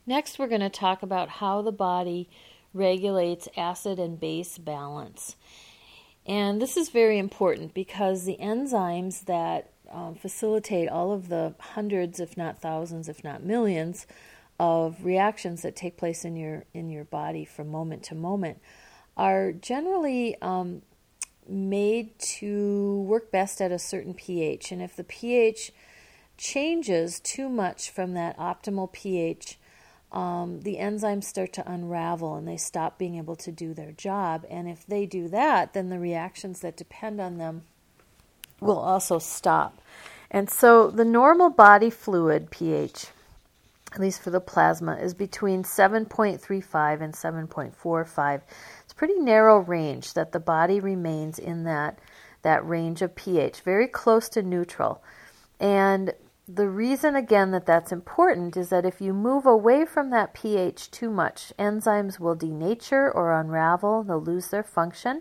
Next, we're going to talk about how the body regulates acid and base balance. And this is very important because the enzymes that facilitate all of the hundreds, if not thousands, if not millions, of reactions that take place in your body from moment to moment are generally made to work best at a certain pH. And if the pH changes too much from that optimal pH, the enzymes start to unravel and they stop being able to do their job. And if they do that, then the reactions that depend on them will also stop. And so the normal body fluid pH, at least for the plasma, is between 7.35 and 7.45. It's a pretty narrow range that the body remains in that range of pH, very close to neutral. And the reason, again, that that's important is that if you move away from that pH too much, enzymes will denature or unravel. They'll lose their function.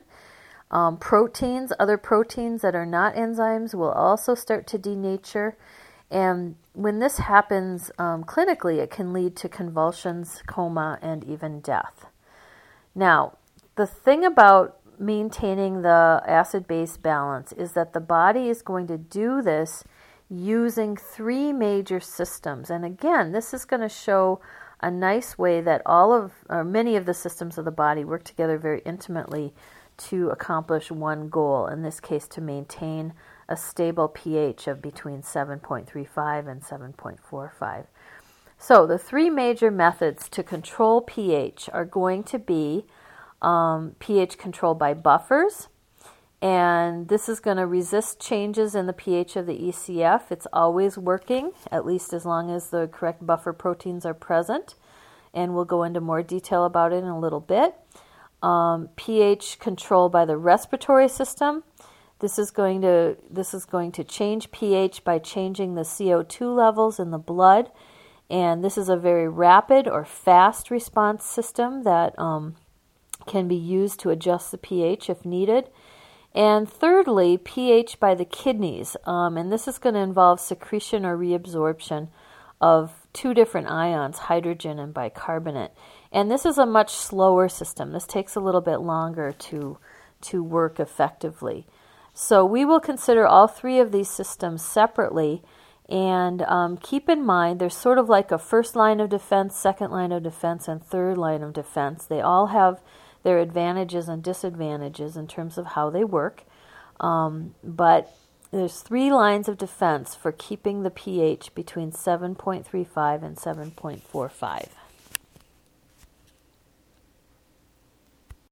Other proteins that are not enzymes will also start to denature. And when this happens clinically, it can lead to convulsions, coma, and even death. Now, the thing about maintaining the acid-base balance is that the body is going to do this using three major systems. And again, this is going to show a nice way that many of the systems of the body work together very intimately to accomplish one goal, in this case to maintain a stable pH of between 7.35 and 7.45. So the three major methods to control pH are going to be pH control by buffers, and this is going to resist changes in the pH of the ECF. It's always working, at least as long as the correct buffer proteins are present, and we'll go into more detail about it in a little bit. pH control by the respiratory system. This is going to change pH by changing the CO2 levels in the blood, and this is a very rapid or fast response system that can be used to adjust the pH if needed. And thirdly, pH by the kidneys, and this is going to involve secretion or reabsorption of two different ions, hydrogen and bicarbonate. And this is a much slower system. This takes a little bit longer to work effectively. So we will consider all three of these systems separately, and keep in mind there's sort of like a first line of defense, second line of defense, and third line of defense. They all have their advantages and disadvantages in terms of how they work, but there's three lines of defense for keeping the pH between 7.35 and 7.45.